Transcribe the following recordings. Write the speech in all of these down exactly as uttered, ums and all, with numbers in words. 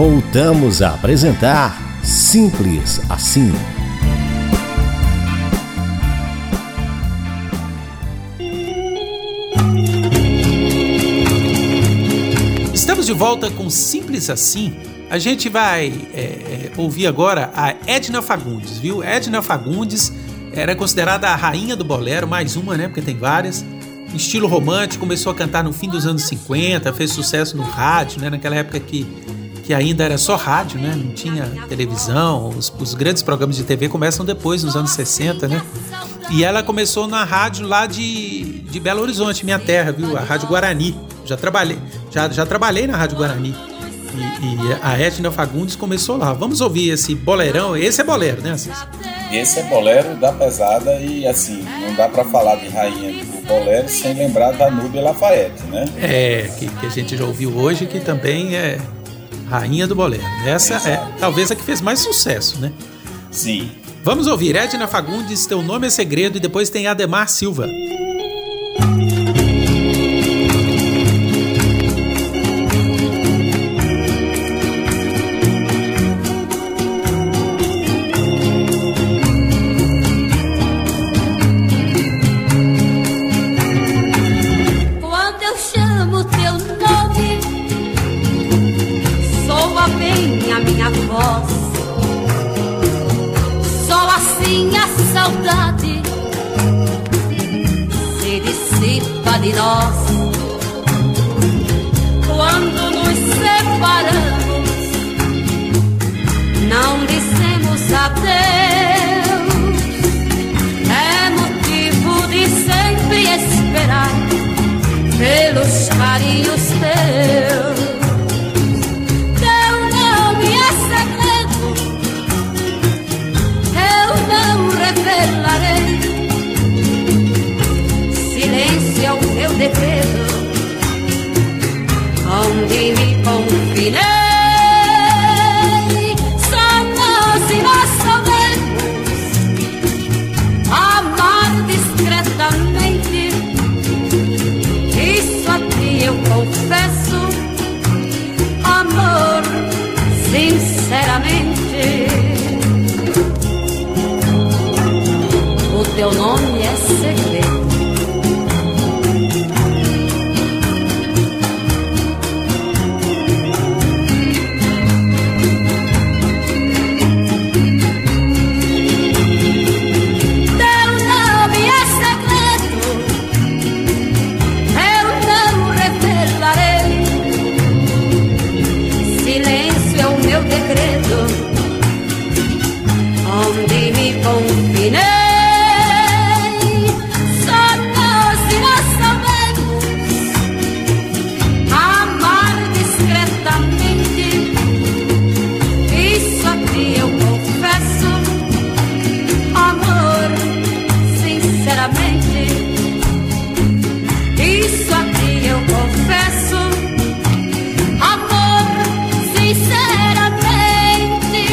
voltamos a apresentar Simples Assim. Estamos de volta com Simples Assim. A gente vai é, é, ouvir agora a Edna Fagundes, viu? Edna Fagundes era considerada a rainha do bolero, mais uma, né? Porque tem várias. Estilo romântico, começou a cantar no fim dos anos cinquenta, fez sucesso no rádio, né? Naquela época que, que ainda era só rádio, né? Não tinha televisão, os, os grandes programas de T V começam depois, nos anos sessenta, né? E ela começou na rádio lá de, de Belo Horizonte, minha terra, viu? A Rádio Guarani. Já trabalhei, já, já trabalhei na Rádio Guarani. E, e a Edna Fagundes começou lá. Vamos ouvir esse bolerão. Esse é bolero, né, Assis? Esse é bolero da pesada e, assim, não dá pra falar de rainha do bolero sem lembrar da Núbia Lafayette, né? É, que, que a gente já ouviu hoje, que também é rainha do bolero. Essa Exato. É talvez a que fez mais sucesso, né? Sim. Vamos ouvir Edna Fagundes, Teu Nome é Segredo, e depois tem Ademar Silva. Só assim a saudade se dissipa de nós. Quando nos separamos, não dissemos adeus. É motivo de sempre esperar pelos carinhos teus. Revelarei, silêncio é o meu decreto, onde me confinei. Só nós e nós sabemos amar discretamente. Isso a ti eu confesso, amor, sinceramente. Teu nome é segredo. Teu nome é segredo, eu não revelarei. Silêncio é o meu decreto, onde me confinei. Isso aqui eu confesso, amor, sinceramente.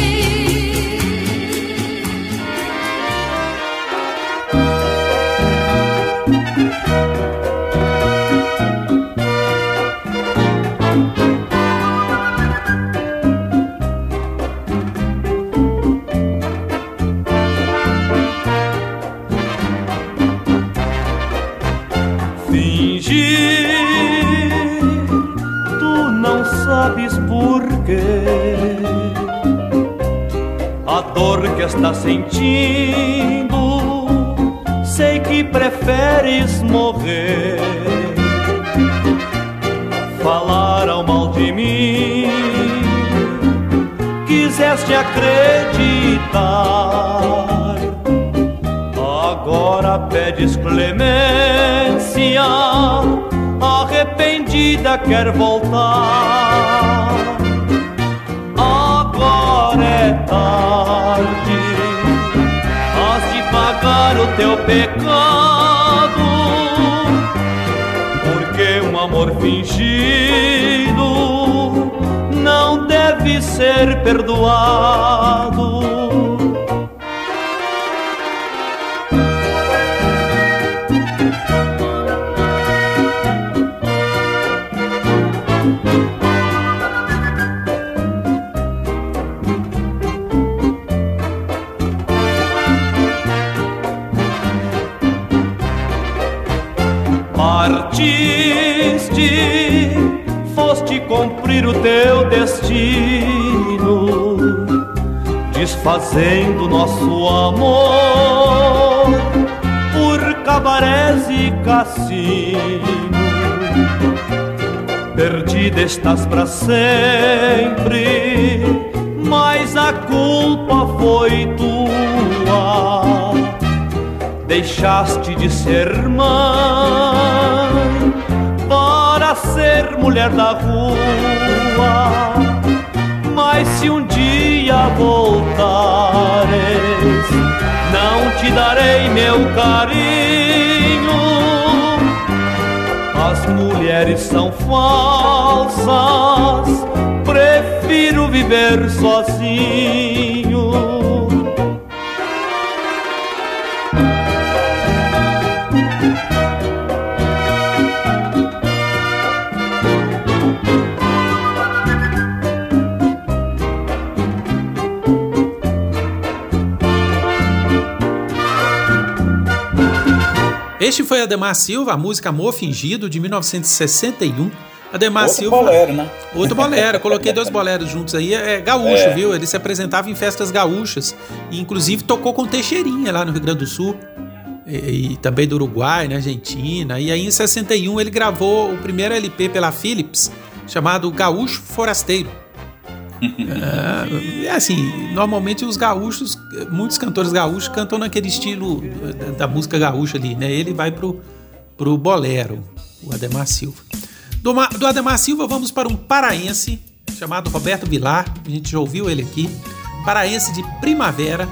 A dor que está sentindo, sei que preferes morrer. Falaram mal de mim, quiseste acreditar. Agora pedes clemência, arrependida quer voltar. Agora é tarde, has de pagar o teu pecado, porque um amor fingido não deve ser perdoado. te cumprir o teu destino, desfazendo nosso amor por cabarés e cassino. Perdida estás pra sempre, mas a culpa foi tua. Deixaste de ser mãe para ser mulher da rua. Mas se um dia voltares, não te darei meu carinho. As mulheres são falsas, prefiro viver sozinho. Este foi Adhemar Silva, a música Amor Fingido, de mil novecentos e sessenta e um. Adhemar Outro Silva. bolero, né? Outro bolero. Coloquei dois boleros juntos aí. É gaúcho, é. viu? Ele se apresentava em festas gaúchas. E, inclusive, tocou com Teixeirinha lá no Rio Grande do Sul. E, e também do Uruguai, na Argentina. E aí, em sessenta e um, ele gravou o primeiro L P pela Philips, chamado Gaúcho Forasteiro. É, assim, normalmente os gaúchos, muitos cantores gaúchos cantam naquele estilo da, da música gaúcha ali, né? Ele vai pro, pro bolero, o Adhemar Silva. Do, do Adhemar Silva vamos para um paraense chamado Roberto Vilar, a gente já ouviu ele aqui, paraense de Primavera.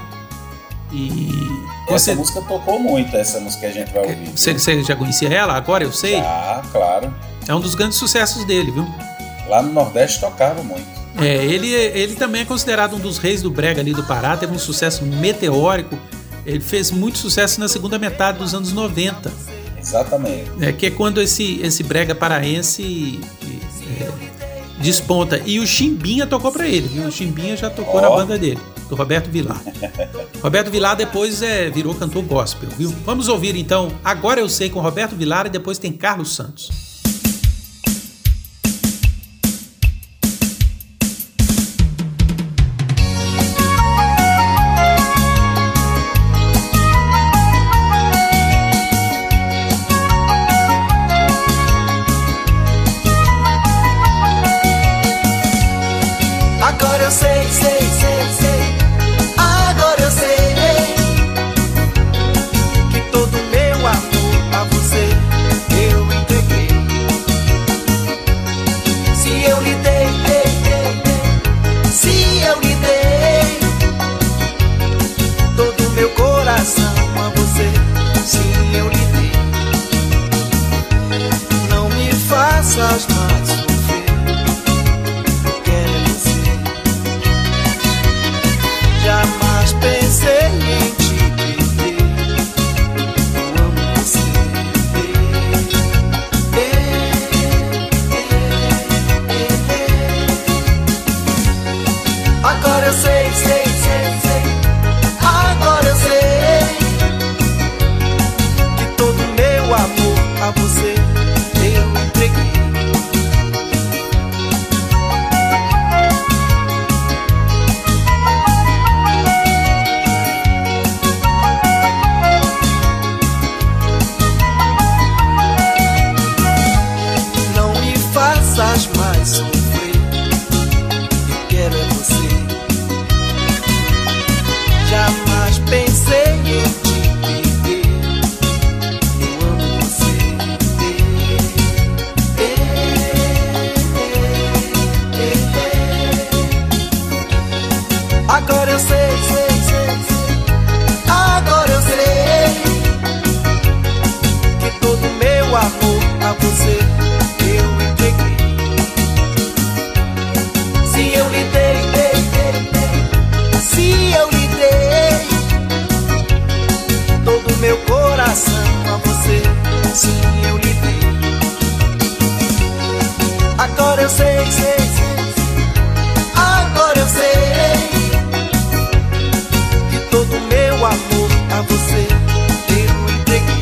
E essa você, música tocou muito, essa música que a gente vai ouvir. Você, você já conhecia ela? Agora eu sei? Ah, claro. É um dos grandes sucessos dele, viu? Lá no Nordeste tocava muito. É, ele, ele também é considerado um dos reis do brega ali do Pará, teve um sucesso meteórico, ele fez muito sucesso na segunda metade dos anos noventa. Exatamente. É, que é quando esse, esse brega paraense é, desponta. E o Chimbinha tocou pra ele, viu? O Chimbinha já tocou oh. na banda dele, do Roberto Vilar. Roberto Vilar depois é, virou cantor gospel, viu? Vamos ouvir então Agora Eu Sei com Roberto Vilar e depois tem Carlos Santos.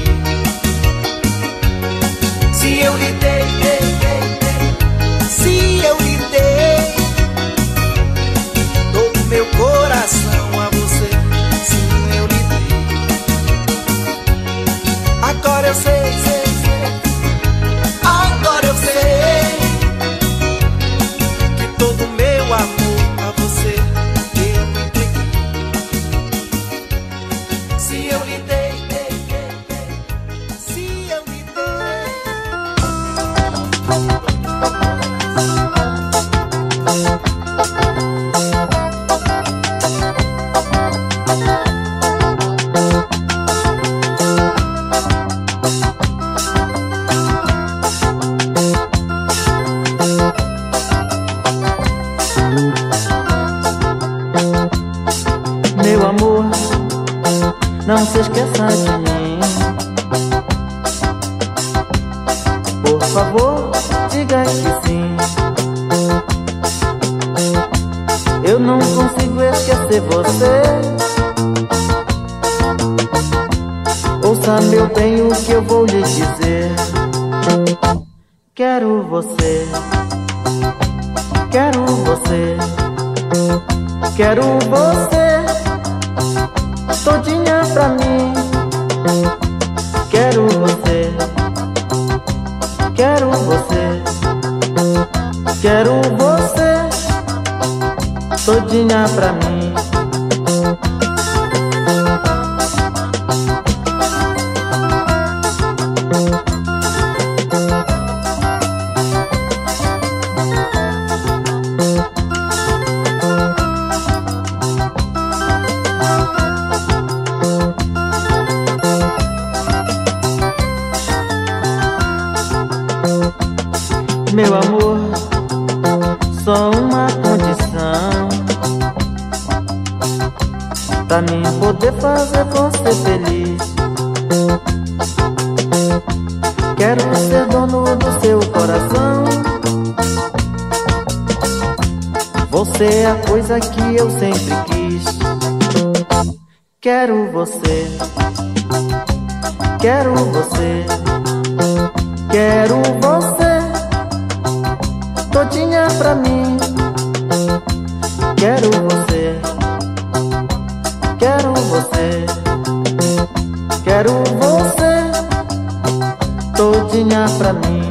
Se não se esqueça de mim. Por favor, diga que sim. Eu não consigo esquecer você. Ouça meu bem o que eu vou lhe dizer. Quero você, quero você, quero você, todinha pra mim. Quero você, quero você, quero você, todinha pra mim. Meu amor, só uma condição pra mim poder fazer você feliz. Quero ser dono do seu coração. Você é a coisa que eu sempre quis. Quero você, quero você, quero você, todinha pra mim. Quero você, quero você, quero você, todinha pra mim.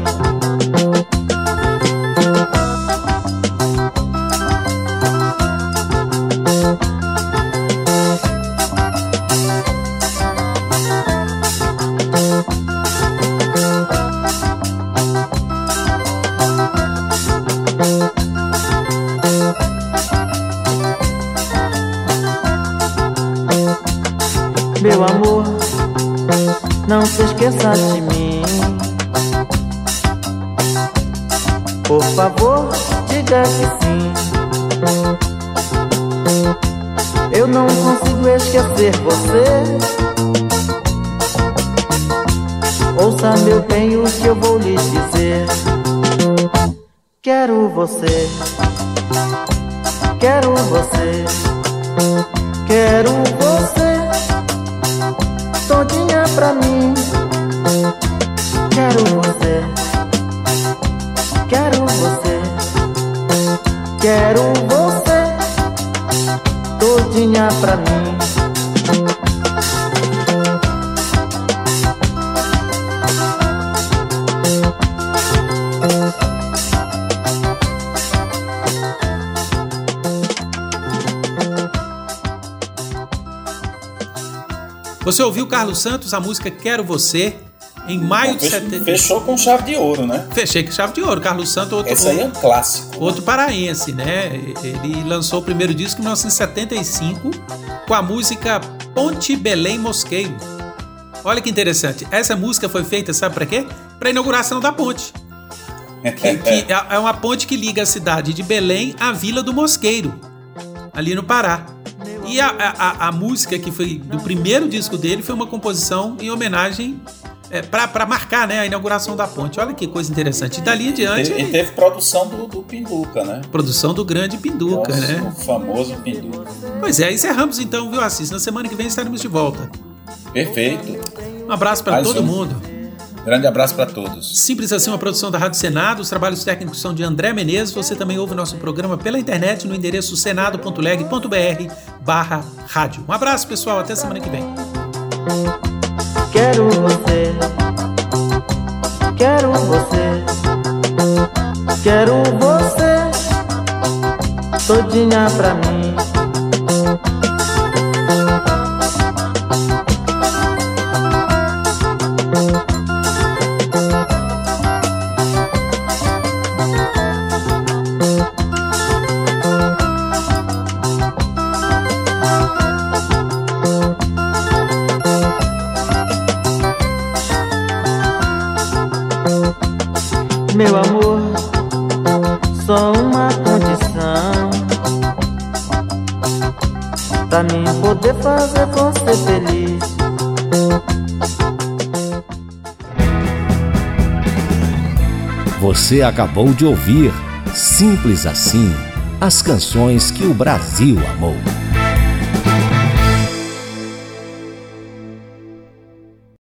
Meu amor, não se esqueça de mim. Por favor, diga que sim. Eu não consigo esquecer você. Ouça meu bem o que eu vou lhe dizer. Quero você, quero você, quero você, todinha pra mim. Quero você, quero você, quero você, todinha pra mim. Você ouviu Carlos Santos, a música Quero Você, em maio Bom, de fechou, setenta. Fechou com chave de ouro, né? Fechei com chave de ouro. Carlos Santos, outro, Esse aí é um clássico. outro paraense, né? Ele lançou o primeiro disco em mil novecentos e setenta e cinco com a música Ponte Belém Mosqueiro. Olha que interessante. Essa música foi feita, sabe pra quê? Pra inauguração da ponte. Que, que é uma ponte que liga a cidade de Belém à Vila do Mosqueiro, ali no Pará. E a, a, a música que foi do primeiro disco dele foi uma composição em homenagem é, para marcar, né, a inauguração da ponte. Olha que coisa interessante. E dali em diante... E teve produção do, do Pinduca, né? Produção do grande Pinduca, Nossa, né? O famoso Pinduca. Pois é, encerramos então, viu, Assis? Na semana que vem estaremos de volta. Perfeito. Um abraço para todo um. mundo. Grande abraço para todos. Simples assim, uma produção da Rádio Senado. Os trabalhos técnicos são de André Menezes. Você também ouve nosso programa pela internet no endereço senado ponto leg ponto br barra rádio. Um abraço, pessoal. Até semana que vem. Quero você, quero você, quero você, todinha pra mim. Meu amor, só uma condição pra mim poder fazer você feliz. Você acabou de ouvir Simples Assim, as canções que o Brasil amou.